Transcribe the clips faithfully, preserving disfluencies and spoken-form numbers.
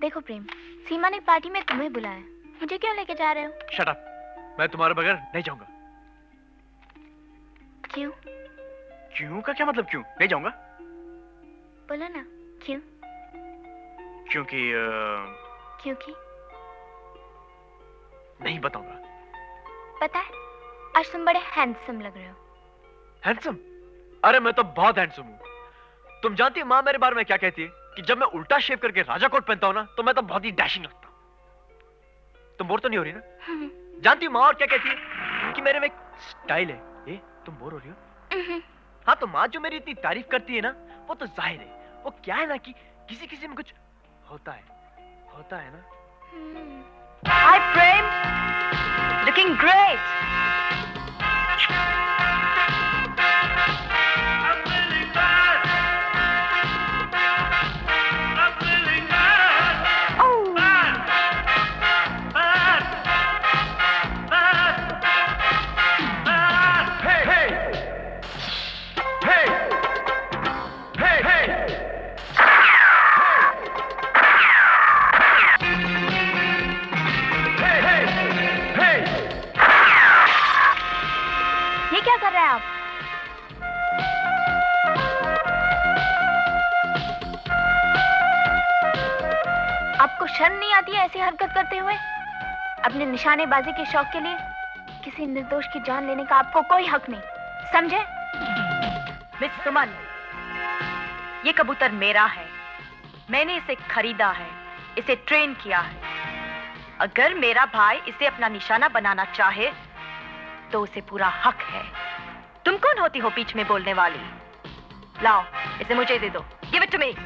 देखो प्रेम, सीमा ने पार्टी में तुम्हें बुलाया, मुझे क्यों लेके जा रहे हो? शट अप, मैं तुम्हारे बगैर नहीं जाऊंगा। क्यों? क्यों का क्या मतलब? क्यों नहीं जाऊंगा? बोलो ना, क्यों? क्योंकि आ... क्योंकि नहीं बताऊंगा। पता है, आज तुम बड़े हैंडसम लग रहे हो। हैंडसम? अरे मैं तो बहुत हैंडसम हूँ। तुम जानती है माँ मेरे बारे में क्या कहती है? कि जब मैं उल्टा शेव करके राजा कोट पहनता हूँ ना, तो मैं तो बहुत ही डैशिंग लगता हूँ। तुम बोर तो नहीं हो रही ना? जानती हो माँ और क्या कहती है? कि मेरे में एक स्टाइल है। ए, तुम बोर हो रही हो? हाँ, तो माँ जो मेरी इतनी तारीफ करती है ना, वो तो जाहिर है। वो क्या है ना कि किसी किसी में कुछ होता है, होता है ना। Hi Prem, looking great. क्या कर रहे हैं आप? आपको शर्म नहीं आती है ऐसी हरकत करते हुए? अपने निशानेबाजी के शौक के लिए किसी निर्दोष की जान लेने का आपको कोई हक नहीं, समझे? मिस सुमन, ये कबूतर मेरा है। मैंने इसे खरीदा है, इसे ट्रेन किया है। अगर मेरा भाई इसे अपना निशाना बनाना चाहे तो उसे पूरा हक है। तुम कौन होती हो बीच में बोलने वाली? लाओ, इसे मुझे दे दो। Give it to me.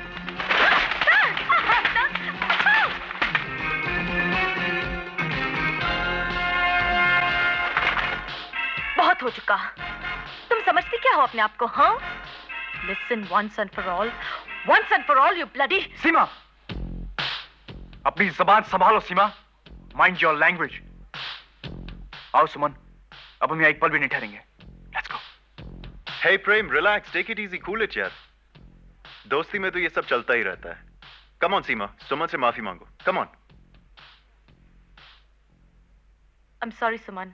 बहुत हो चुका। तुम समझती क्या हो अपने आप को? हाँ, listen once and for all, once and for all, you bloody. Seema, अपनी जबान संभालो सीमा। Mind your language. आओ सुमन, अब हम यहाँ एक पल भी नहीं ठहरेंगे। Let's go. Hey Prem, relax, take it easy, cool it यार। दोस्ती में तो ये सब चलता ही रहता है। Come on सीमा, सुमन से माफी मांगो। Come on। I'm sorry सुमन।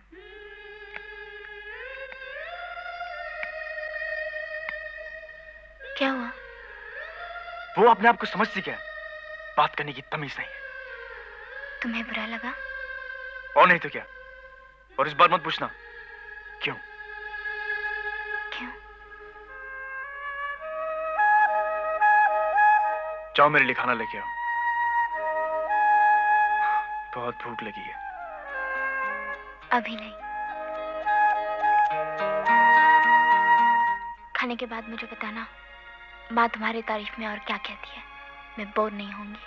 क्या हुआ? वो अपने आप को समझती क्या है? बात करने की तमीज नहीं है। तुम्हें बुरा लगा? और नहीं तो क्या। और इस बार मत पूछना क्यों। क्यों? जाओ मेरे लिए खाना लेके आओ, बहुत भूख लगी है। अभी नहीं, खाने के बाद मुझे बताना माँ तुम्हारी तारीफ में और क्या कहती है। मैं बोर नहीं होंगी।